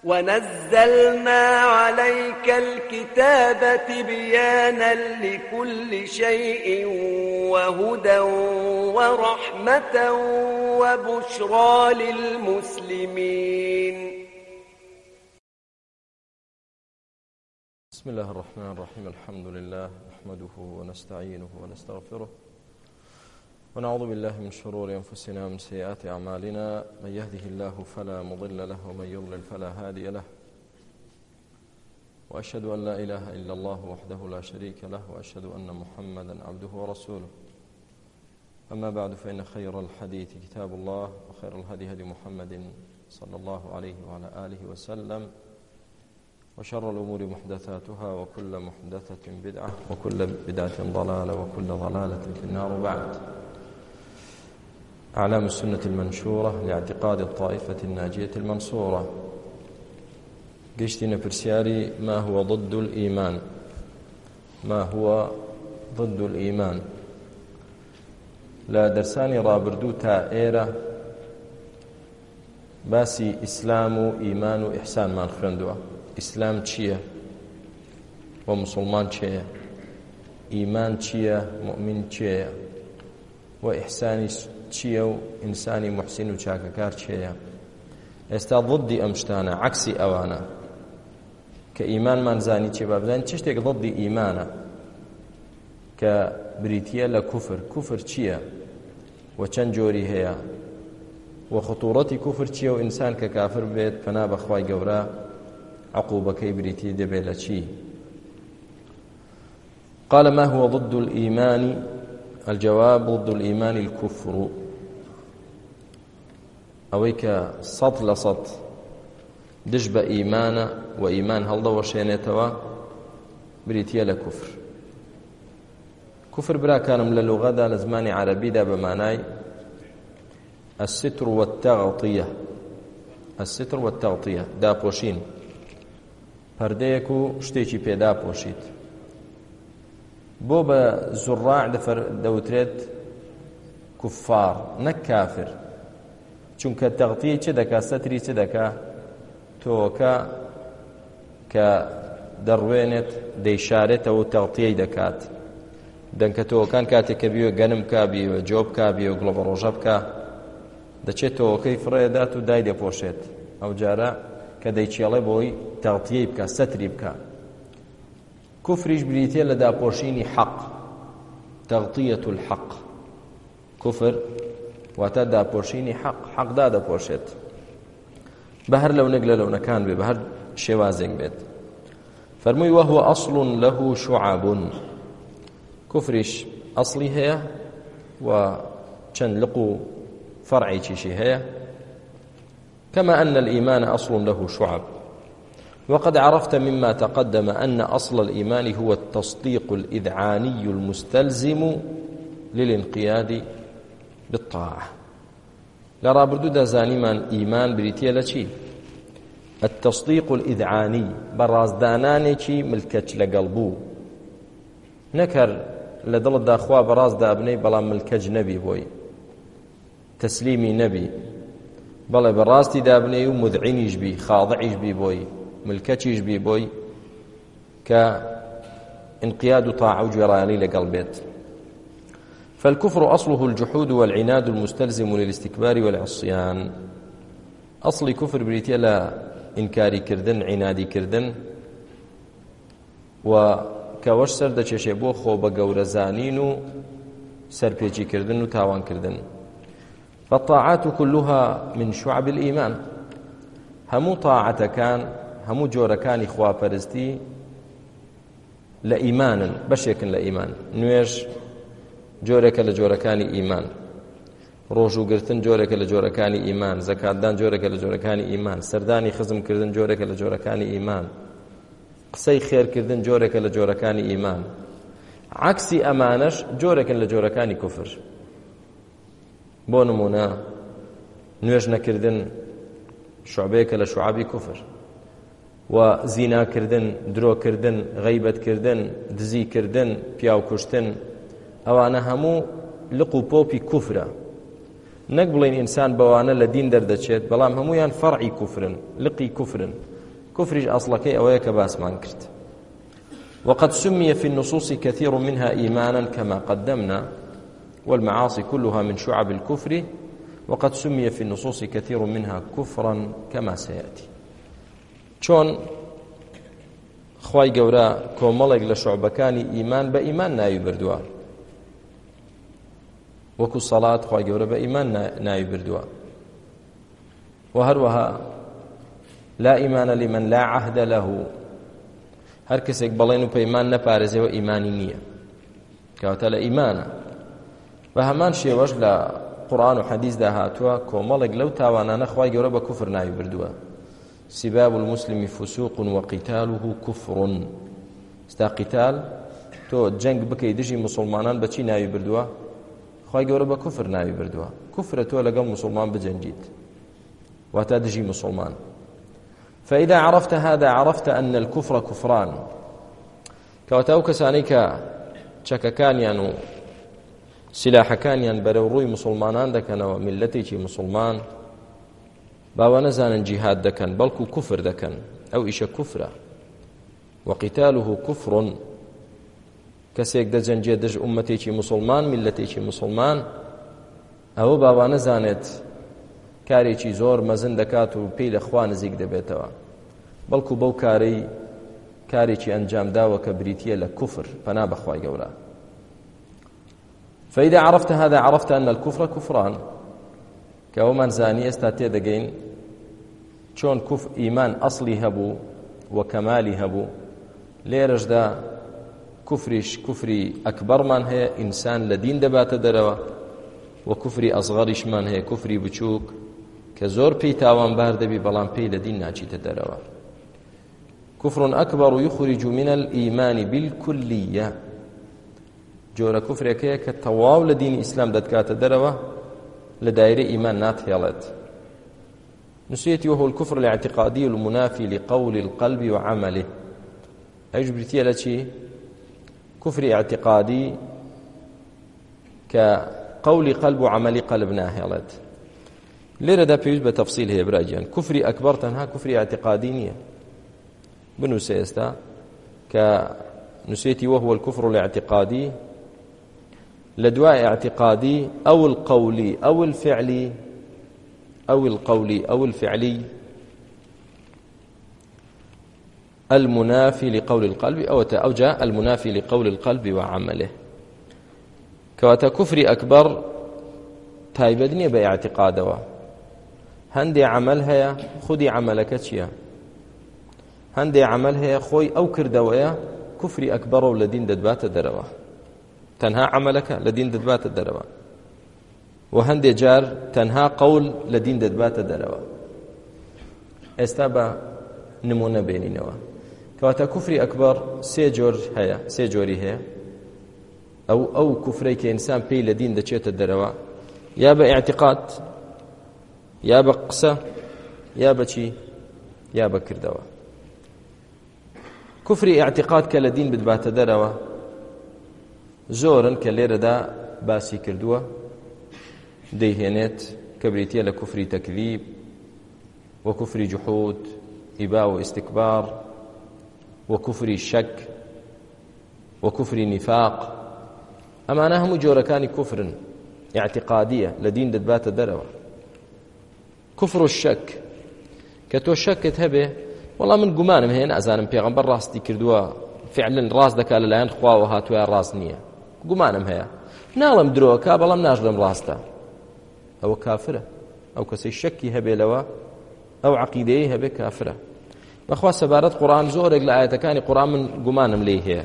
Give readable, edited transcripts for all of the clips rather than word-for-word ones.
ونزلنا عليك الكتاب تبيانا لكل شيء وهدى ورحمة وبشرى للمسلمين. بسم الله الرحمن الرحيم. الحمد لله نحمده ونستعينه ونستغفره ونعوذ بالله من شرور أنفسنا ومن سيئات أعمالنا، من يهده الله فلا مضل له ومن يضلل فلا هادي له، وأشهد أن لا إله إلا الله وحده لا شريك له، وأشهد أن محمدا عبده ورسوله. أما بعد، فإن خير الحديث كتاب الله، وخير الهدي هدي محمد صلى الله عليه وعلى آله وسلم، وشر الأمور محدثاتها، وكل محدثة بدعة، وكل بدعة ضلالة، وكل ضلالة في النار. بعد، أعلام السنة المنشورة لاعتقاد الطائفة الناجية المنصورة. قشتنا برسياري ما هو ضد الإيمان؟ ما هو ضد الإيمان؟ لا درساني رابردو تائرة باسي إسلام وإيمان وإحسان ما نخرندوه. إسلام چییە و مسلمان چییە؟ ئیمان چییە؟ مؤمن چییە؟ و ئیحسانی چییە و ئینسانی محسین و چاکەکار چییە؟ ئێستا ضدی ئەم شتانە، عەکسی ئەوانە کە ئیمانمان زانی چێ با بزانین چ شتێک ضدی ئیمانە کە بریتیە لە کوفر. کوفر چییە و چەند جۆری هەیە و خطوڕەتی کوفر چییە و ئینسان کە کافر بێت پەنا بەخوای گەورە عقوبەکەی بریتی دەبێت لە چی؟ قال: ما هو ضد الإيمان؟ الجواب: ضد الإيمان الكفر. ئەوەی کە 100% دش بە ئیمانە و ئیمان هەڵدەوەشێنێتەوە بریتیە لە کوفر. کوفر براکانم لە لوغەدا لە زمانی عەرەبیدا بە مانای الستر والتغطية. الستر والتغطية، داپۆشین، پەردەیەک و شتێکی پێدا پۆشیت. بۆ بە زوڕاع دەوترێت کوفار، نەک کافر، چونکە تەغتیە چ دەکا؟ سەتری چ دەکا؟ تۆکە کە دەڕوێنێت دەیشارێتەوە و تەغتیەی دەکات. دەنکە تۆکان کاتێک کە بیوە گەنم کا بیوە، جۆ بکا بیوە، گڵۆبە ڕۆژە بکە، دەچێت تۆکەی فڕێدات و دای دەپۆشێت. ئەو جارە کە دەیچێڵێ بۆی تەغتیەی بکە، سەتری بکە. کوفریش بریتێ لە داپۆشینی حەق، تەغتیەة الحەق. کوفر واتە داپۆشینی حەق، حەقدا دەپۆشێت بە هەر لەونێک لە لەونەکان بێ، بە هەر شێوازێک بێت. فەرمووی: وهو أصل له شعب. کوفریش ئەسڵی هەیە و چەند لق و فەرعێکیشی هەیە، كما أن الإيمان أصل له شعب. وقد عرفت مما تقدم أن أصل الإيمان هو التصديق الإذعاني المستلزم للانقياد بالطاعة. لرابردو دا زانيمان إيمان بريتيا لشي التصديق الإذعاني، برازداناني چي ملكج لقلبو، نكر لدل داخوا براز دابني بلا ملكج نبي بوي، تسليمي نبي، بەڵێ بەڕاستی دابنێ و مذعنیش بی، خاضعیش بی بۆی، ملکەچیش بی بۆی کە انقیاد و طاعە و گوێڕایەڵی لەگەڵ بێت. فالكفر أصله الجحود والعناد المستلزم للاستكبار والعصيان. أصل كفر بريتيا لا إنكاري كردن، عنادي كردن، وكوش سرد چشبو خوب گورزانين و سرپیچی کردن و تاوان کردن. فالطاعات كلها من شعب الإيمان. همو طاعة كان، همو جور كان إخوة پرستی لإيمانا، بشيكن لإيمان. نويش جورك لجوركاني إيمان، روجو قرتن جورك لجوركاني إيمان، زكاة دان جورك لجوركاني إيمان، سرداني خزم كردن جورك لجوركاني إيمان، قسەی خێرکردن جۆرێکە لە جۆرەکانی ئیمان. عەکسی ئەمانەش جۆرێکن لە جۆرەکانی کوفر. بۆ نمونە نوێژ نەکردن شوعبەیەکە لە شوعابی کوفر، و زیناکردن، درۆکردن، غەیبەتکردن، دزیکردن، پیاوکوشتن، ئەوانە هەموو لق و پۆپی کوفرە. نەک بڵێن ئینسان بەوانە لە دین دەردەچێت بەڵام هەمویان فەرعی کوفرن لقی کوفرن كفرج أصلكي أويك باسمان كرت وقد سمي في النصوص كثير منها إيمانا كما قدمنا والمعاصي كلها من شعب الكفر وقد سمي في النصوص كثير منها كفرا كما سيأتي چون خواي قورا كوملق لشعبكاني إيمان بإيمان نايو بردوا وكو الصلاة خواي قورا بإيمان نايو بردوا وهروها لا إيمان لمن لا عهد له هر کەسێک بەڵێن و پەیمان نەپارێزێەوە ئیمانی نییە کەواتە لە ئیمانە بە هەمان شێوەش لە قورئان و حەدیثدا هاتووە کۆمەڵێک لەو تاوانانە خوای گەورە بە کوفر ناوی بردووە سباب المسلم فسوق وقتاله كفر ستا قتال تۆ جەنگ بکەی دژی مسلمانان بەچی ناوی بردووە خوای گەورە بە کوفر ناوی بردووە کوفرە تۆ لەگەڵ مسلمان بجەنگیت واتە دژی مسلمان فإذا عرفت هذا عرفت أن الكفر كفران كواتاو كسانيك چەکەکانیان و سلاحەکانیان بەرەو ڕووی مسلمانان دەکەنەوە میلەتێکی مسلمان باوە نەزانن جیهاد دەکەن بەڵکو کوفر دەکەن ئەو ئیشە کوفرە وقتاله كفر کەسێک دەجەنجێت دژ ئومەتێکی مسلمان میلەتێکی مسلمان ئەوە باوە نەزانێت کارێکی زۆر مەزن دەکات و پێی لە خوا نزیک دەبێتەوە بەڵکو بەو کارەی کارێکی ئەنجامداوە کە بریتیە لە کوفر پەنا بەخوای گەورە فإذا عرفت هذا عرفت أن الكفر كفران كأومان زاني استاتي دقين چون كف إيمان أصلي هبو وكمالي هبو ليرج دا كفري أكبر من هي إنسان لدين دبات دروا وكفري أصغرش من هي كفري بچوك كزور بي تاوان بارد بي بلان بي لدين ناچي تدروا كفر أكبر يخرج من الإيمان بالكلية جورا كفر كتواو لدين إسلام دادكات دروا لدائرة إيمان ناتيالت نسيتي وهو الكفر الاعتقادي المنافي لقول القلب وعمله أي جبرتي لتي كفر اعتقادي كقول قلب وعمل قلب ناهيالت ليرة دا بيوز بتفصيل هي براجيان كفري أكبر تنها كفري اعتقادي نية بنو سيستا كنسيتي وهو الكفر الاعتقادي لدواء اعتقادي أو القولي أو الفعلي المنافي لقول القلب أو جاء المنافي لقول القلب وعمله كواتا كفري أكبر تايبدني باعتقادوا هندي عمل هيا خدي عملك تشيا هندي عمل هيا خوي أو كردويا كفري أكبر ولدين ددبات دروا تنهى عملك لدين ددبات دروا وهندي جار تنهى قول لدين ددبات دروا استابا نمونه بينينوا كواتا كفري أكبر سيجوري هيا أو كفري كإنسان بي لدين دچيت دروا يا باعتقاد يا بقسة يا بشي يا بكردوا كفري اعتقاد كالدين بدبات دروا زورا كالليرة دا باسي كردوا ديهنت كبريتيا لكفري تكذيب وكفري جحود إباء واستكبار وكفري شك وكفري نفاق أما أنهم جوركان كفر اعتقادية لدين دبات دروا كفر الشك كتو شك تهبه والله من قمانم هنا أزانم بيغمبر راس دي كردوا فعلا راس دكا للاين خوا وهاتوا راس نية قمانم هيا نالم دروكا بلام ناجلم راستا أو كافرة أو كسي شكي هبه لوا أو عقيدة هبه كافرة بخوا سبارت قرآن زورك لآية كان قرآن من قمانم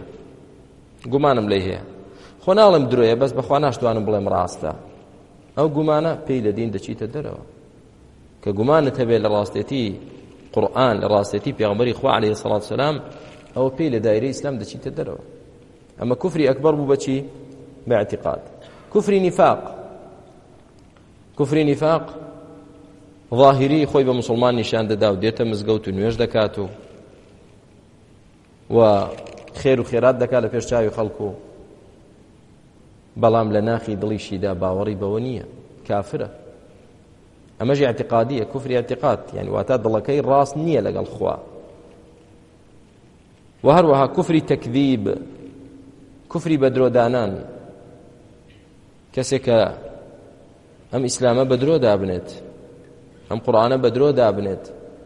ليه خو نالم دروية بس بخوا ناش دوانم بلام راستا أو قمانة بي لدين دچيت دروا كقمانة هبه لراستيتي قرآن لراستيتي بيغمبري إخوة عليه الصلاة والسلام أو بي لدائري إسلام دشي تدروا أما كفري أكبر ببشي باعتقاد كفري نفاق ظاهري خوي بمسلمان نشان داو ديتا مزقوت ونويش دكاتو وخير وخيرات دكا لفيش جاي خلقو بلام لناخي دليشي دا باوري بونية كافرة ئەمەژی اعتقادیە، کوفری اعتقاد، یعنی واتە دڵەکەی ڕاست نییە لەگەڵ خوا. و هەروەها کوفری تەکذیب، کوفری بە درۆدانان، کەسێک کە ئەم ئیسلامە بە درۆ دابنێت، ئەم قورئانە بە درۆ دابنێت،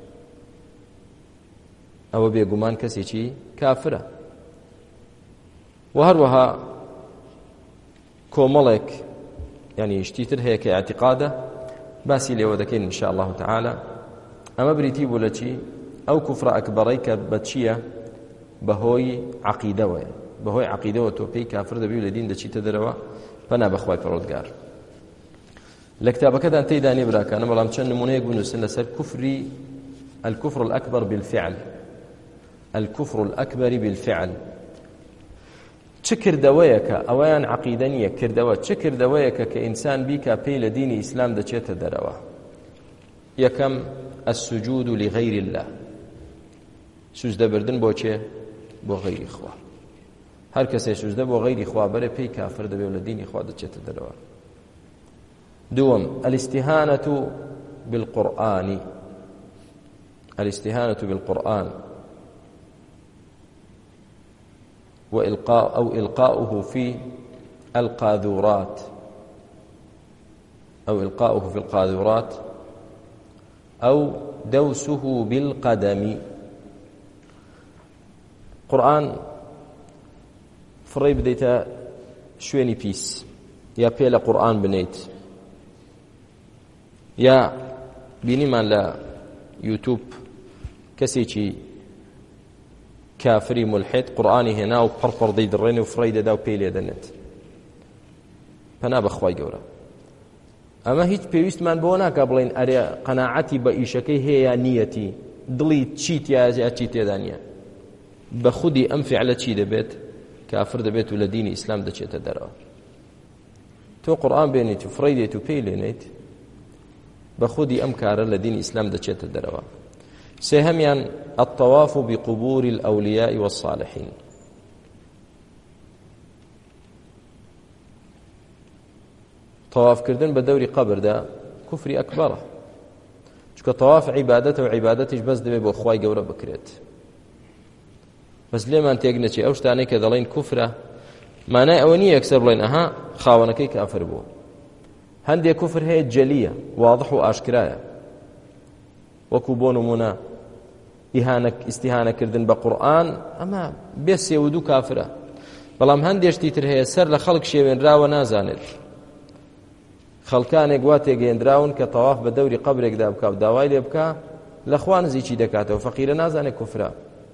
ئەوە بێگومان کەسێکی کافرە. و هەروەها کۆمەڵێک یعنی شتیتر هەیە کە اعتقادە، باسی لێوە دەکەین ان شاء الله تعالى. ئەمە بریتی بوو لە چی؟ ئەو کوفرە ئەکبەرەی کە بە چییە؟ بەهۆی عەقیدەوەیە، بەهۆی عەقیدەوە تۆ پێی کافر دەبی و لە دین دەچیتە دەرەوە، پەنا بەخوای پەروەردگار. لە کتابەکەتان تێدانی براکانە، بەڵام چەند نمونەیەک بنووسن لەسەر کوفری الكفر الأكبر بالفعل، الكفر الأكبر بالفعل. چه کردەوەیەکە ئەوەیان عەقیدە نییە، کردەوە چه کردەوەیەکە کە ئینسان بیکا پێی لە دینی ئیسلام دەچێتە دەرەوە. یەکەم السجود لغير الله، سوزدە بردن بۆ چێ؟ بۆ غەیری خوا. هەر کەسێ سوزدە بۆ غەیری خوا بەرە پێی کافر دەبێ و لە دینی خوا دەچێتە دەرەوە. دووەم الاستهانة بالقرآن، الاستهانة بالقرآن إلقاؤه في القاذورات، أو إلقاؤه في القاذورات، أو دوسه بالقدم. قرآن فڕێی بدەیتە شوێنی پیس، یا پێ لە قورئان بنیت، یا بینیمان لە یوتیوب کەسێکی کافری ملحد قورئانی هێنا و پڕپڕ دەیدڕێنێ و فڕێی دەدا و پێی لێ دەنێت. پەنا بەخوای گەورە. ئەمە هیچ پێویستمان بۆ ناکا بڵێن ئەرێ قەناعەتی بە ئیشەکەی هەیە نیەتی، دڵی چیت یا چی تێدا نییە. بە خودی ئەم فعلە چی دەبێت؟ کافر دەبێت و لە دینی ئیسلام دەچێتە دەرەوە. تۆ قورئان بێنیت و فڕێی دێت و پێی لێنیت، بە خودی ئەم کارە لە دینی ئیسلام دەچێتە دەرەوە. سێهەمیان الطواف بقبور الأولياء والصالحين. طواف کردن بە دەوری قەبردا کوفری ئەکبەرە، چونکە طواف عیبادەتە و عیبادەتیش بەس دەبێت بۆ خوای گەورە بکرێت. بەس لێمان تێک نەچێ ئەو شتانەی کە دەڵێن کوفرە، مانای ئەوە نییە یەکسەر بڵێن ئەها خاوەنەکەی کافر بوو. هەندێک کوفر هەیە جەلیە، واضح و ئاشکرایە، وەکو بۆ نمونە ئیستیهانەکردن بە قورئان، ئەمە بێ سێودوو کافرە. بەڵام هەندێشتی تر هەیە سەر لە خەڵک شێوێنراوە نازانێت. خەڵکانێک وا تێگەیەندراون کە تەواف بە دەوری قەبرێکدا بکا و داوای لێ بکا، لە خوا نزیکی دەکاتەوە، فەقیرە نازانێت کوفرە.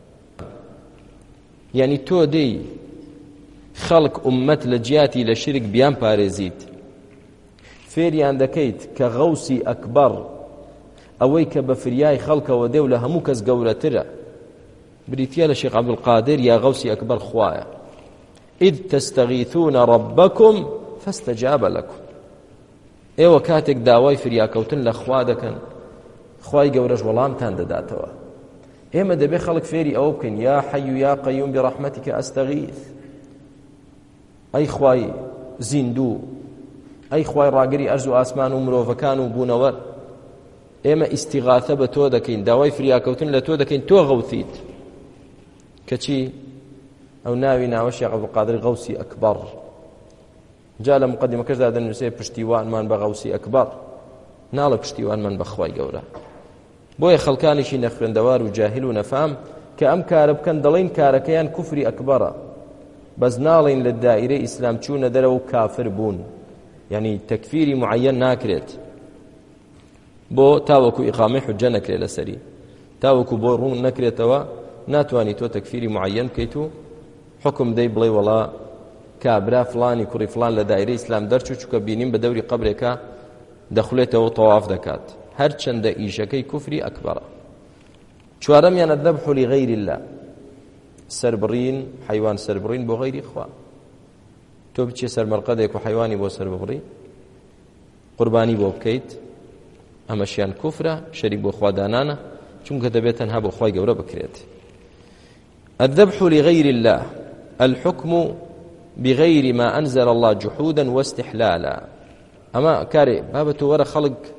یعنی تۆ دەی خەڵک ئومەت لە جیاتی لە شرک بیان پارێزیت، فێریان دەکەیت کە غەوسی ئەکبەر، ئەوەی کە بە فریای خەڵکەوە دێ و لە هەموو کەس گەورەترە، بریتیە لە شێخ عەبدولقادر یا غەوسی ئەکبەر خوایە. إذ تستغيثون ربكم فاستجاب لكم. ئێوە کاتێک داوای فریاکەوتن لە خوا دەکەن، خوای گەورەش وەڵامتان دەداتەوە. ئێمە دەبێ خەڵک فێری ئەوە بکەین، یا حەیو یا قەیوم برەحمەتیکە ئەستەغیث. ئەی خوای زیندوو، ئەی خوای ڕاگەری ئەرز و ئاسمان و مرۆڤەکان و بوونەوەر، ئێمە ئیستیغاثە بە تۆ دەکەین، داوای فریاکەوتن لە تۆ دەکەین، تۆ غەوثیت. کەچی ئەو ناوی ناوە شێخ عەبدولقادر غەوسی ئەکبەر. جا لە مقدمەکەشدا دەنووسێ پشتیوانمان بە غەوسی ئەکبەر، ناڵە پشتیوانمان بە خوای گەورە. بۆیە خەڵکانێکی نەخوێندەوار و جاهل و نەفام کە ئەم کارە بکەن دەڵێن کارەکەیان کوفری ئەکبەرە، بەس ناڵێن لە دائیرەی ئیسلام چوونە دەرەوە و کافر بوون، یعنی تەکفیری معەیەن ناکرێت. بۆ تاوەکو ئیقامەی حوجە نەکرێت لەسەری، تاوەکو بۆ ڕوون نەکرێتەوە، ناتوانی تۆ تەکفیری معەیەن بکەیت و حکم دەی بڵێ وەڵا کابرا فلانی کوڕی فلان لە دایرەی ئیسلام دەرچوو، چووکە بینیم بە دەوری قەبرێکە دەخولێتەوە تەواف دەکات، هەر چەندە ئیشەکەی کوفری ئەکبەرە. چوارەمیان الذەبح لغەیری الله، سەربڕین، حەیوان سەربڕین بۆ غەیری خوا. تۆ بچێ سەرمەرقەدێک و حەیوانی بۆ سەر ببڕی، قوربانی بۆ بکەیت، ئەمەشیان کوفرە، شەریک بۆ خوادانانە، چونکە دەبێت تەنها بۆ خوای گەورە بکرێت. الذبح لغير الله، الحكم بغير ما أنزل الله جحودا واستحلالا. أما كاري بابا تورا خلق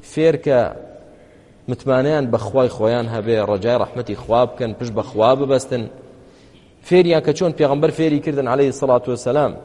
فێر کە متمانیان بەخوای خۆیان هەبێ ڕەجای ڕەحمەتی خوا بکەن پشت بەخوا ببەستن فێریان کە چۆن پێغەمبەر فێری کردن عليه الصلاة والسلام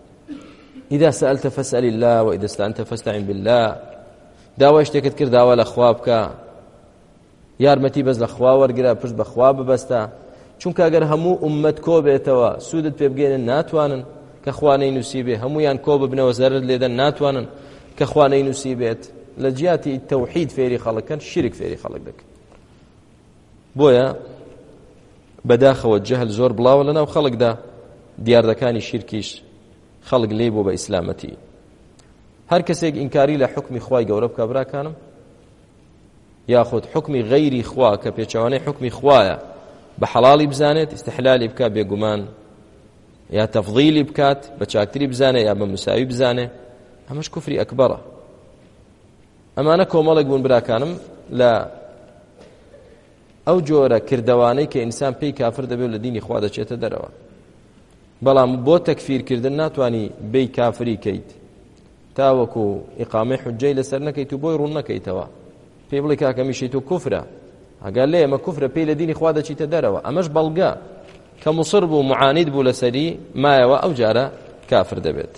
إذا سألت فاسأل الله وإذا استعنت فاستعن بالله داوای شتێکت کرد داوا لە خوا بکە یارمەتی بەس لە خوا وەرگرە پشت بەخوا ببەستە چونکە ئەگەر هەموو ئومەت کۆ بێتەوە سوودت پێ بگەێنن ناتوانن کە خوا نەینووسی بێ هەموویان کۆ ببنەوە زەرت لێدەن ناتوانن کە خوا نەینووسی بێت لە جیاتی تەوحید فێری خەڵکن شرک فێری خەڵک دەکەن بۆیە بەداخەوە جەهل زۆر بڵاوە لەناو خەڵکدا دیاردەکانی شیرکیش خەڵک لێ بۆ بە ئیسلامەتی هەر کەسێک ئینکاری لە حکمی خوای گەورە بکە براکانم یاخود حکمی غەیری خوا کە پێچەوانەی حکمی خوایە بە حەڵاڵی بزانێت استحلالی بکە بێگومان یا تەفضیلی بکات بە چاکتری بزانێ یا بە مساوی بزانێ ئەمەش کوفری ئەکبەرە ئەمانە کۆمەڵێک بوون براکانم لە ئەو جۆرە کردەوانەی کە ئینسان پێی کافر دەبێت لە دینی خوا دەچێتە دەرەوە بەڵام بۆ تەکفیرکردن ناتوانی بێی کافری کەیت تاوەکو ئیقامەی حوجەی لەسەر نەکەیت و بۆی ڕوون نەکەیتەوە پێی بڵێ کاکەمیشی تۆ کوفرە ئەگەر لێ ئەمە کوفرە پێی لە دینی خوا دەچیتە دەرەوە ئەمەش بەڵگە کە مصر بوو معاند بوو لەسەری مایەوە ئەو جارە کافر دەبێت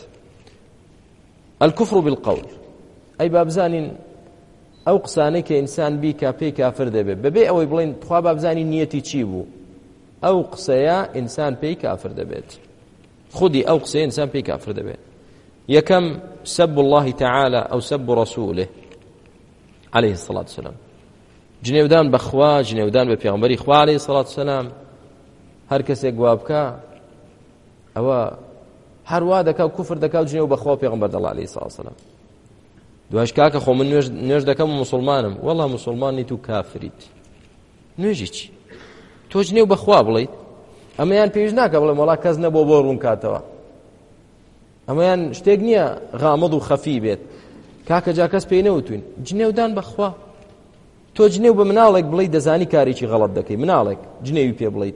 الكفر بالقول ئەی بابزانین ئەو قسانەی کە ئینسان بیکا پێی کافر دەبێت بەبێ ئەوەی بڵێن خوا بابزانی نیەتی چی بوو ئەو قسەیە ئینسان پێی کافر دەبێت خودی ئەو قسەیە ئینسان پێی کافر دەبێت یەکەم سب الله تعالى أو سب رسوله عليه الصلاة والسلام جنێودان بەخوا جنێودان بە پێغەمبەری خوا عليه الصلاة والسلام هەر کەسێک وا بکە ئەوە هەروە دەکا و کوفر دەکا و جنێو بەخوا پێغەمبەر دەڵێ عليه الصلاة والسلام دوایش کاکە خۆ من نوێژ دەکەم و مسلمانم وەڵا مسلمان نیت و کافریت نوێژی چی تۆ جنێو بەخوا بڵیت ئەمەیان پێویست ناکە بڵێم وەڵا کەس نەبوو بۆ ڕوون کاتەوە ئەمەیان شتێک نییە غامض و خەفی بێت کاکە جا کەس پێی نەوتوین جنێودان بەخوا تۆ جنێو بە مناڵێک بڵیت دەزانی کارێکی غەڵەت دەکەی مناڵێک جنێوی پێ بڵیت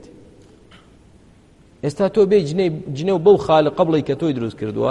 ئێستا تۆ بێ جنێو بەو خالقە بڵی کە تۆی دروست کردووە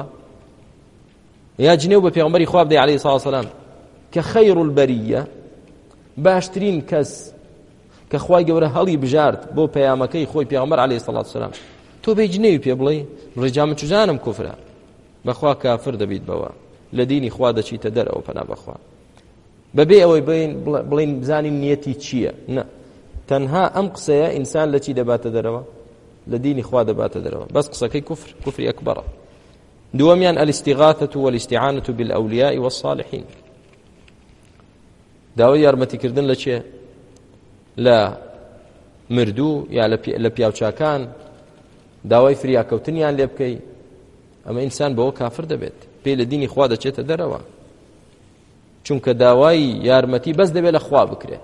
یا جنێو بە پێغەمبەری خوا بدەی عەلەیهی سەڵاتو وسەلام کە خەیر البەریە باشترین کەس کە خوای گەورە هەڵی بژارد بۆ پەیامەکەی خۆی پێغەمبەر عەلەیهی سەڵاتو وسەلام تۆ بێ جنێوی پێ بڵی ڕێجا من چوزانم کوفرە بەخوا کافر دەبیت بەوە لە دینی خوا دەچیتە دەرەوە پەنا بەخوا بەبێ ئەوەی بڵین بزانین نیەتی چییە نە تەنها ئەم قسەیە ئینسان لە چی دەباتە دەرەوە لە دینی خوا دەباتە دەرەوە بەس قسەکەی کوفری ئەکبەرە دووەمیان الاستغاثة والاستعانة بالأولياء والصالحين داوای یارمەتیکردن لە چێ لە مردوو یا لە پیاوچاکان داوای فریاکەوتنیان لێ بکەی ئەمە ئینسان بەوە کافر دەبێت پێی لە دینی خوا دەچێتە دەرەوە چونکە داوای یارمەتی بەس دەبێت لە خوا بکرێ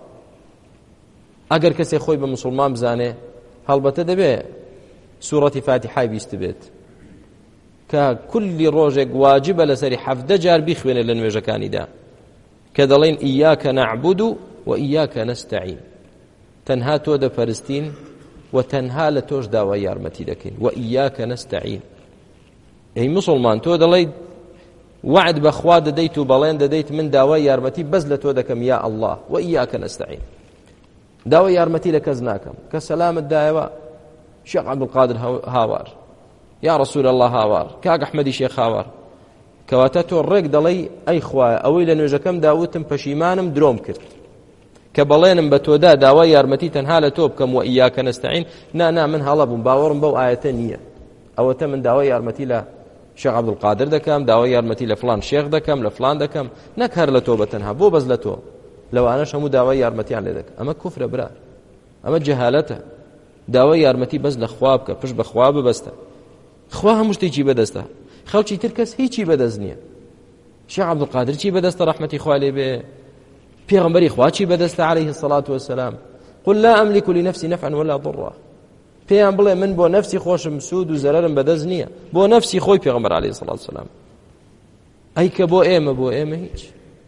ئەگەر کەسێک خۆی بە مسلمان بزانێ هەڵبەتە دەبێت سوورەتی فاتحای بیست بێت کە کولی ڕۆژێک واجبە لەسەری 17 جار بیخوێنێ لە نوێژەکانیدا کە دەڵێن ئیاکە نەعبود و ئیاکە نەستەعین تەنها تۆ دەپەرستین و تەنها لە تۆش داوای یارمەتی دەکەین و ئیاکە نەستەعین ئەی مسلمان تۆ دەڵێیت وعد بەخوا دەدەیت و بەڵێن دەدەیت من داوای یارمەتی بەس لە تۆ دەکەم یا ئەڵڵاه و ئیاکە نەستەعین داوای یارمەتی لە کەس ناکەم کە سەلامت دایەوە شێخ عەبدولقادر هاوار یا رسول الله هاوار کاک ئەحمەدی شێخ هاوار کەواتە تۆ ڕێک دەڵێی ئەی خوایە ئەوەی لە نوێژەکەم داوتم پەشیمانم درۆم کرد کە بەڵێنم بە تۆدا داوای یارمەتی تەنها لە تۆ بکەم و ئیاکە نەستەعین نا من هەڵە بووم باوەڕم بەو ئایەتە نییە ئەوەتە من داوای یارمەتی لە شێخ عەبدولقادر دەکەم داوای یارمەتی لە فلان شێخ دەکەم لە فلان دەکەم نەک هەر لە تۆ بەتەنها بۆ بەس لە تۆ لەوانەش هەموو داوای یارمەتیان لێ دەکەم ئەمە کوفرە برا ئەمە جەهالەتە داوای یارمەتی بەس لە خوا بکە پشت بە خوا ببەستە خوا هەموو شتێکی بەدەستە خەڵکی تر کەس هیچی بەدەست نییە شێخ عەبدولقادر چی بەدەستە ڕەحمەتی خوا لێ بێ پێغەمبەری خوا چی بەدەستە عەلەیهی الصەلاة والسلام قل لا أملك لنفسي نفعا ولا ضرا پێیان بڵێ من بۆ نەفسی خۆشم سوود و زەرەرم بەدەست نییە بۆ نەفسی خۆی پێغەمبەر عەلەیهی الصەلاة والسلام ئەی کە بۆ ئێمە هیچ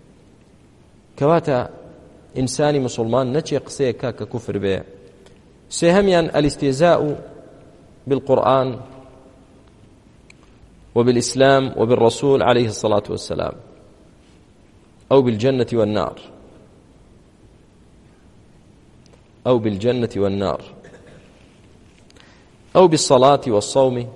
کەواتە ئینسانی مسلمان نەچێ قسەیەکە کە کوفر بێ سێهەمیان الاستهزاء بالقرآن وبالإسلام وبالرسول عليه الصلاة والسلام أو بالجنة والنار أو بالجنة والنار أو بالصلاة والصوم.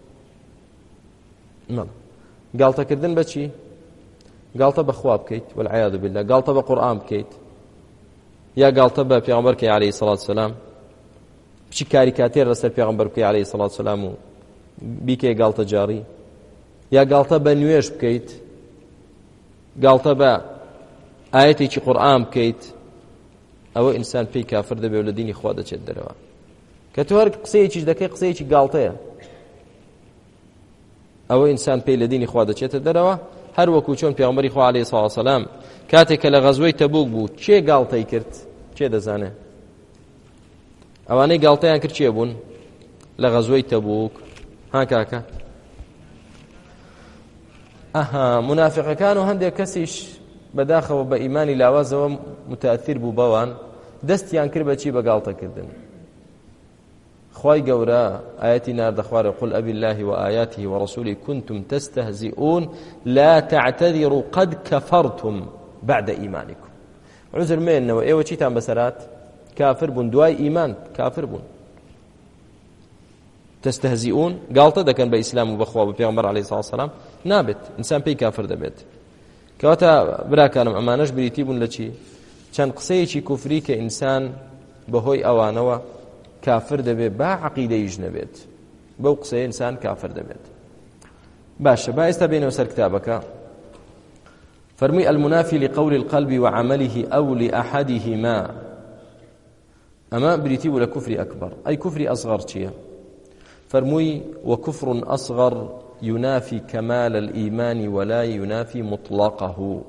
قالت كردن بشي قالت بخواب كيت والعياذ بالله، قالت بقرآن بكيت، يا قالت بيغمبرك عليه الصلاة والسلام بشي كاريكاتير رسل بيغمبرك عليه الصلاة والسلام بيكي قالت جاري، يا قالت بنويش بكيت، قالت بآيتي قرآن بكيت، أو إنسان في كافر دبي ولديني خوا دەچێت دەرەوە کە تۆ هەر قسەیەکیش دەکەی قسەیەکی گاڵتەیە، ئەوە ئینسان پێی لە دینی خوا دەچێتە دەرەوە. هەر وەکو چۆن پێغەمبەری خوا عەلەیهی سەڵاتو وەسەلام کاتێک کە لە غەزوەی تەبوک بوو چێ گاڵتەی کرد؟ چێ دەزانێ؟ ئەوانەی گاڵتەیان کرد چێ بوون لە غەزوەی تەبوک؟ ها کاکە منافقەکان و هەندێک کەسیش بەداخەوە بە ئیمانی لاوازەوە متاثیر بوو بەوان دەستیان کرد بەچی بە گاڵتەکردن. خوای گەورە ئاەتی ناردە خوارێ قل ئەبی الله وآياته ورسوله كنتم تستهزئون لا تعتذروا قد كفرتم بعد إيمانكم. عذر مێننەوە ئێوە چیتان بەسەرات؟ کافر بوون، دوای ئیمان کافر بوون. تستهزئون گاڵتە دەکەن بە ئیسلام و بەخوا بە پێغەمبەر عەلەیهی سەڵاتو وەسەلام، نابێت ئینسان پێی کافر دەبێت. کەواتە براکانم ئەمانەش بریتی بوون لە چی؟ چەند قسەیەکی کوفری کە ئینسان بەهۆی ئەوانەوە کافر دەبێت با عەقیدەیش نەبێت، بەو قسەیە ئینسان کافر دەبێت. باشە با ئێستا بێنەوە سەر کتابەکە. فەرمووی المنافی لقول القلب وعمله أو لأحدهما. ئەمە بریتی بوو لە کوفری ئەکبەر. ئەی کوفری ئەصغەر چییە؟ فەرمووی وكفر أصغر ينافي كمال الإيمان ولا ينافي مطلقه.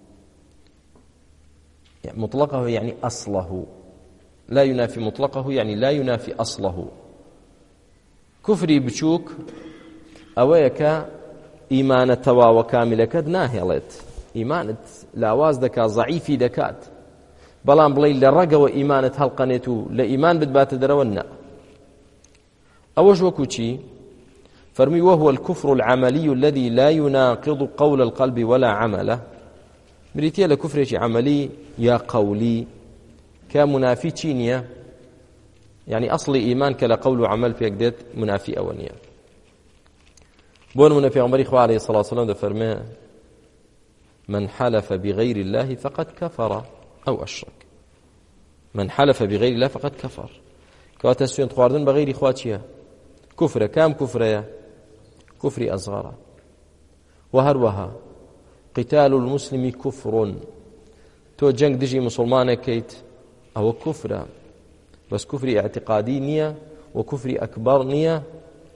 يعني مطلقه يعني أصله، لا ينافي مطلقه يعني لا ينافي أصله. كفري بچوك أويك إيمان توا وكاملك ناهلت، إيمانت لاواز دكا ضعيفي دكات بلان بلي لرقة وإيمانت هلقنيتو لإيمان بدبات دروننا أوج وكوشي. فرمي وهو الكفر العملي الذي لا يناقض قول القلب ولا عمله. بريتيا لكفر عملي يا قولي كمنافي تشينيا، يعني أصل إيمان كلا قول وعمل في أجداد منافي أولية. بون منافي عمري خواه عليه الصلاة والسلام ده فرمي من حلف بغير الله فقد كفر أو أشرك. من حلف بغير الله فقد كفر. كواتسوين تخواردن بغير خواتيا كفر كام كفريا كفر أصغر. وهروها قتال المسلم كفر. تو جنگ دجي مسلمان كيت أو كفر، بس كفر اعتقادي نية وكفر أكبر نية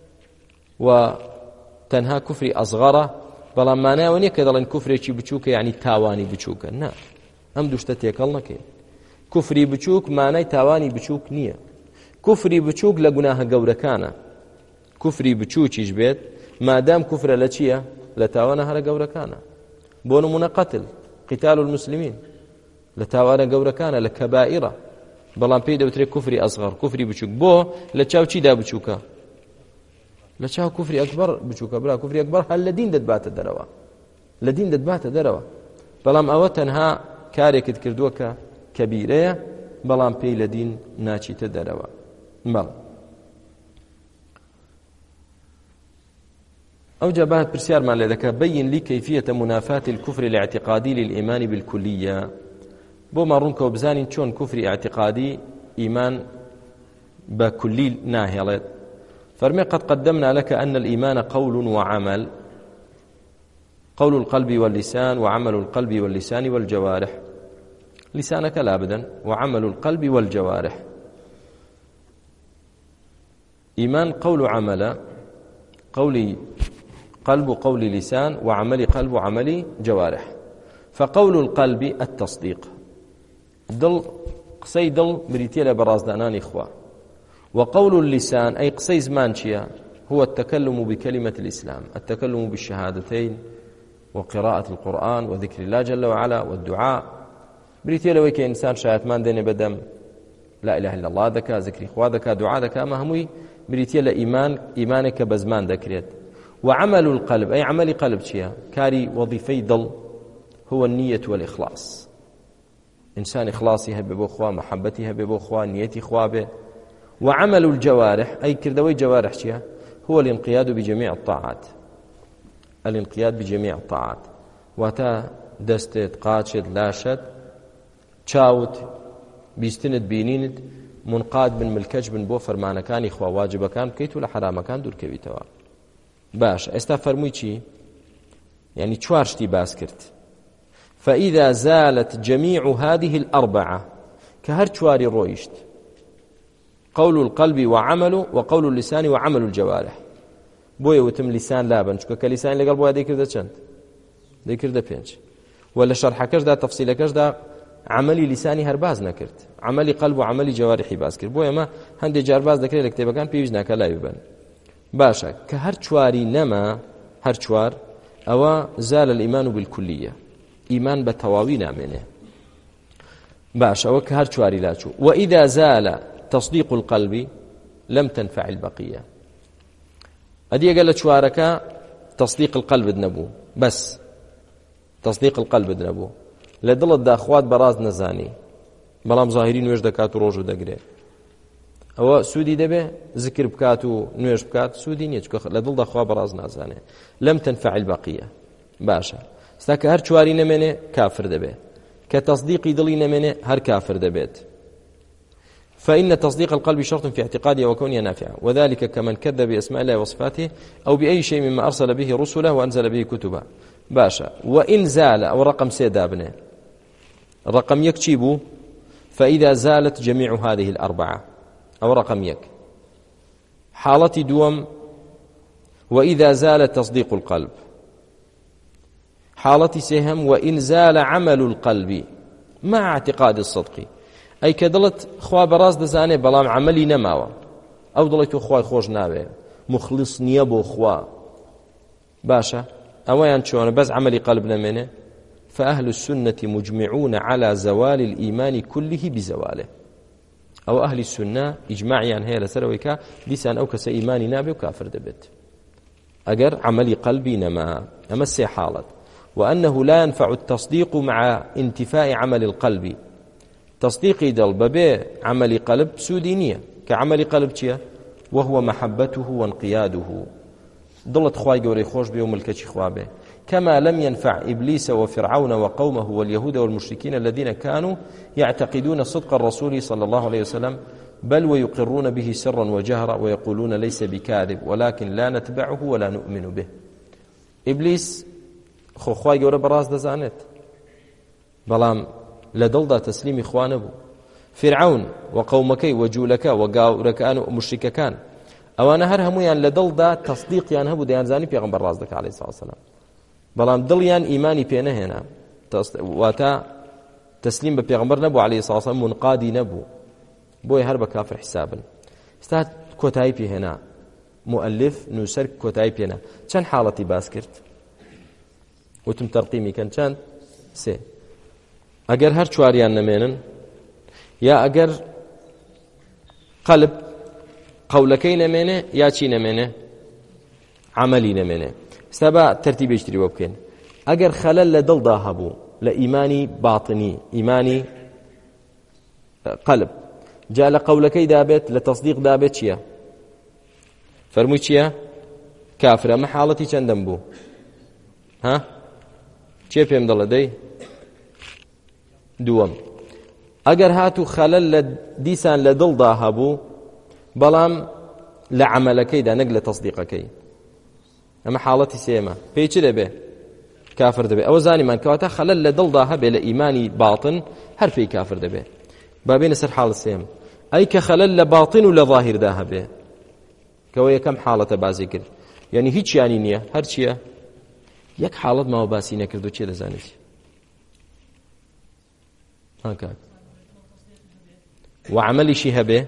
وتنها كفر أصغر. بلا ما ناوني كذا لن كفر شي بچوك يعني تاواني بچوك نا هم دوشتتي كلنا كين كفري بچوك معناي تاواني بچوك نية. كفري بچوك لغناها گوركانا كفري بچوكيش بيت ما دام كفر لچيا لتاوانها لغوركانا. بونمنا قتال المسلمين لتاوانا گوركانا لكبائرة بلان بيدا بتري كفري أصغر كفري بچوك بو لچاو چي دا بچوكا لچاو كفري أكبر بچوكا برا كفري أكبر هل لدين ددبات دروا لدين ددبات دروا بلان أو تنها كاريك تكردوكا كبيرة بلان بي لدين ناچي تدروا مال. أو جابات برسيار ما لذلك بين لي كيفية منافاة الكفر الاعتقادي للإيمان بالكلية. بو مارونك وبزاني شون كفر اعتقادي إيمان بكلي ناهلت. فرمي قد قدمنا لك أن الإيمان قول وعمل، قول القلب واللسان وعمل القلب واللسان والجوارح. لسانك لا أبدا وعمل القلب والجوارح. إيمان قول عمل، قولي قلب قول لسان وعمل قلب وعمل جوارح. فقول القلب التصديق دل قسي دل بريتيلا برازدانان إخوة. وقول اللسان أي قسي زمانشيا هو التكلم بكلمة الإسلام، التكلم بالشهادتين وقراءة القرآن وذكر الله جل وعلا والدعاء. بريتيلا ويك إنسان شاهدمان دين بدم لا إله إلا الله ذكا ذكر إخوة ذكا دعاء ذكا مهمي بريتيلا إيمانك بزمان ذكريت. وعمل القلب أي عمل قلب شيا كاري وظيفي ضل هو النية والإخلاص. إنسان إخلاصي هبه بو خوا، محبتي هبه بو خوا، نيتي خوا به. وعمل الجوارح أي كردوي جوارح شيء هو الانقياد بجميع الطاعات. الانقياد بجميع الطاعات واتا دستت قاتشت لاشت چاوت بیستنت بینینت منقاد بن ملکج بن بۆ فەرمانەکانی خوا واجبەکان بکەیت و لە حرامەکان دوورکەویتەوە. باش ئێستا فەرمووی چی؟ يعني چوار شتی باس کرد. فإذا زالت جميع هذه الأربعة كهر چواري رويشت قول القلب وعمل وقول اللسان وعمل الجوارح بۆیە وتم لیسان لابن چونکە کە لیسان لەگەڵ بۆە دەیکردە چەند؟ دەیکردە 5 ولا شەرحەکەشدا تەفسیلەکەشدا عملی لیسانی هەر باز نەکرد، عملی قلب و عملی جوارحی باز کرد. بۆیە ئەمە هەندێک جار باز دەکرێت لە کتێبەکان پێویست ناکە لای ببن. باشە کە هەر چواری نەما، هەر چوار ئەوە زال الإيمان بالكلية، ئیمان بە تەواوی نامێنێ. باش ئەوە کە هەر چواری لاچوو. وإذا زال تصديق القلب لم تنفع البقية. ئەدی ئەگەر لە چوارەکە تصديق القلب نەبوو، بس تصديق القلب نەبوو، لە دڵتدا خوات بەڕاست نەزانی بەڵام زاهری نوێژ دەکات و ڕۆژ دەگرێت، ئەوە سوودی دەبێ ذکر بکات و نوێژ بکات، سوودی نییە چونکە لە دڵدا خوا بەڕاست نازانێ. لم تنفع البقية. باشە ستا کە هەر چواری نەمێنێ کافر دەبێ، کە تصدیقی دڵی نەمێنێ هەر کافر دەبێت. فإن تصديق القلب شرط في اعتقاده وكونه نافعا، وذلك كمن كذب بأسماء الله وصفاته أو بأي شيء مما أرسل به رسله وأنزل به كتبه. باشا وإن زال أو رقم سيدابنه رقم يكتبه فإذا زالت جميع هذه الأربعة أو رقم يك حالتي دوم وإذا زال تصديق القلب، حالتي سهم وإن زال عمل القلب مع اعتقاد الصدق، أي كدلت خوا براز دزاني بلام عملي نماوة أو دلتو خواي خوش نابه مخلص نيبو خوا. باشا أويان شون بس عملي قلبنا منه. فأهل السنة مجمعون على زوال الإيمان كله بزواله، أو أهل السنة إجماعي عن هي لسرويكا لسان أو كس إيماني نابي وكافر دبت أجر عملي قلبي نما أمسي حالة. وأنه لا ينفع التصديق مع انتفاء عمل القلب. تصديقي دل ببي عمل قلب سودينية كعمل قلب تيا وهو محبته وانقياده ضلت خواي قوري خوش بي وملكتش خوابه. كما لم ينفع إبليس وفرعون وقومه واليهود والمشركين الذين كانوا يعتقدون صدق الرسول صلى الله عليه وسلم بل ويقرون به سرا وجهرا ويقولون ليس بكاذب ولكن لا نتبعه ولا نؤمن به. إبليس خواي قوري براز دزانت بلام لدلدا تسليم إخوانه. فرعون وقومكي وجولكا وقاوركان ومشرككان أوانا هر همويان لدلدا تصديق يان هبو ديان زاني بيغمبر رازدك عليه الصلاة والسلام بلام دليان إيماني بينه هنا واتا تسليم ببيغمبر نبو عليه الصلاة والسلام منقادي نبو بوي هرب كافر حسابا. استهد كوتايبي هنا مؤلف نوسر كوتايبي هنا كان حالتي باسكرت وتم ترقيمي كان سي ئەگەر هەر چواریان نەمێنن یا ئەگەر قەلب قەولەکەی نەمێنێ یا چی نەمێنێ عەمەلی نەمێنێ. ستا بە تەرتیبێشتری بۆ بکەین. ئەگەر خەلەل لە دڵدا هەبوو لە ئیمانی باتنی ئیمانی قەلب جا لە قەولەکەی دابێت لە تەصدیق دابێت چییە؟ فەرمووی چییە؟ کافرە. ئەمە حاڵەتی چەندەم بوو؟ ها چێ پێم دەڵێ دەی؟ دووەم. ئەگەر هاتوو خەلەل لە دیسان لە دڵدا هەبوو بەڵام لە عەمەلەکەیدا نەک لە تەصدیقەکەی، ئەمە حاڵەتی سێمە، پێی چ دەبێ؟ کافر دەبێ. ئەوە زانیمان کەواتە خەلەل لە دڵدا هەبێ لە ئیمانی باتن هەر پێی کافر دەبێ. با بێنە سەر حاڵەت سێم. ئەی کە خەلەل لە باتن و لە ظاهردا هەبێ کەوە یەکەم حاڵەتە بازی کرد، یعنی هیچ یانی نییە، هەر چییە؟ یەک حاڵەت ماوە باسی نەکرد و چێ دەزانیت؟ وعملشي هبه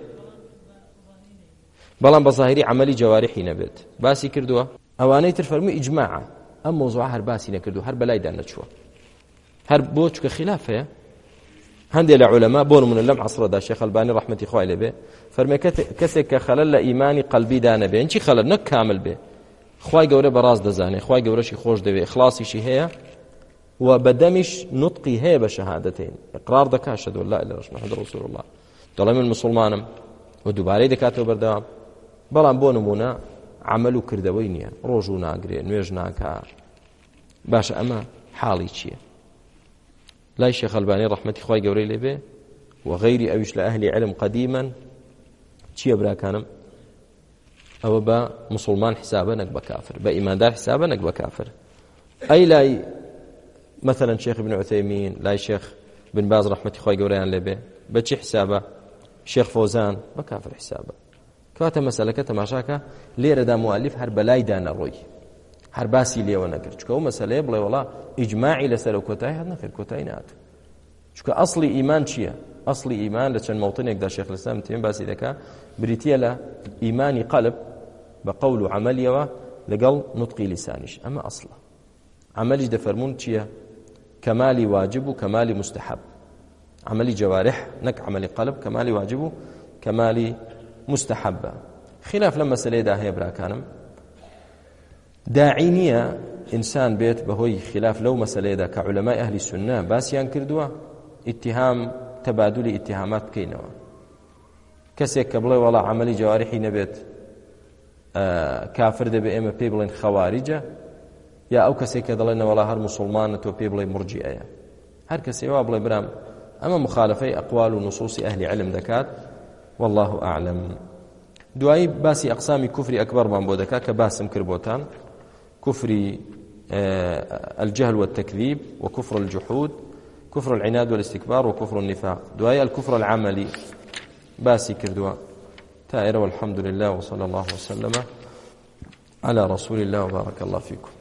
بلان بظاهري عملي جوارحي نبت باسي كردوه اواني ترفرمي اجماعا ام موضوع هر باسي نكردو هر بلاي دان نشوا هر بوچ خلافه هندي العلماء بون من اللم عصر دا شيخ الباني رحمه الله عليه فرمي كسك خلل ايماني قلبي دان به انشي خلل نك كامل به خواي گوره براز دزانه خواي گوره شي خوش دوي اخلاصي شي هيا وبدمش نطقي هي بشهادتين إقرار دكا أشهد أن لا إله إلا الله محمد رسول الله دڵێ من مسلمانم و دووبارەی دەکاتەوە بەردەوام بەڵام بۆ نمونە عمل و کردەوەی نییە ڕۆژ و ناگرێ نوێژ ناکا باشە ئەمە حاڵی چییە لای شێخ ئەلبانی ڕەحمەتی خوای گەورەی لێبێ وغەیری ئەویش لە ئەهلی علم قەدیمەن چییە براکانم ئەوە بە مسلمان حسابە نەک بە کافر بە ئیماندار حسابە نەک بە کافر ئەی لای مثلا شيخ ابن عثيمين لا شيخ بن باز رحمة خوي قوريان لبي بچي حسابه شيخ فوزان بكافر حسابه كواتا مسألة تماشاكا ليرة دا مؤلف هر بلاي دانا روي هر باسي ليه ونقر چكو مسألة بلاي والله إجماعي لسر كوتاي هاد نخير كوتاي نات چكو أصلي إيمان چيا أصلي إيمان لچن موطن يقدر شيخ الإسلام تيم باسي دكا بريتيا لا إيماني قلب بقول وعملي لقل نطقي لسانيش أما أصلا عملي دفرمون چيا كمالي واجب وكمالي مستحب عملي جوارح نك عملي قلب كمالي واجب كمالي مستحب خلاف لما سليدا هي براكانم داعينية إنسان بيت بهوي خلاف لو مسليدا كعلماء أهل السنة باسيان كردوا اتهام تبادل اتهامات كينوا كسيك قبل والله عملي جوارحي نبيت كافر دبي إما بيبلين خوارجة يا أو كسي كذلنا والله هر مسلمان تو بيبلي مرجئة هر كسي وابلي برام أما مخالفة أقوال ونصوص أهل علم دكات والله أعلم دعاي باسي أقسام كفر أكبر من بودكا كباسم كربوتان كفر الجهل والتكذيب وكفر الجحود كفر العناد والاستكبار وكفر النفاق دعاي الكفر العملي باسي كردوا تائر والحمد لله وصلى الله وسلم على رسول الله وبارك الله فيكم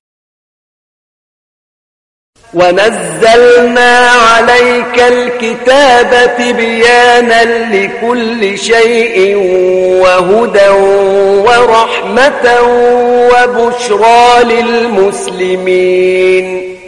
ونزلنا عليك الكتاب تبيانا لكل شيء وهدى ورحمة وبشرى للمسلمين